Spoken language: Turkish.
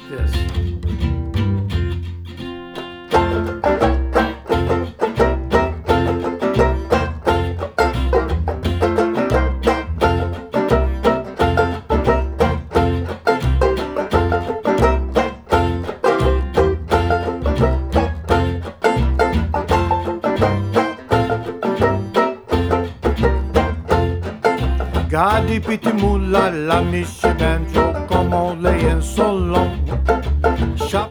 this. Gadi piti mulla la miche ben comment laying so long.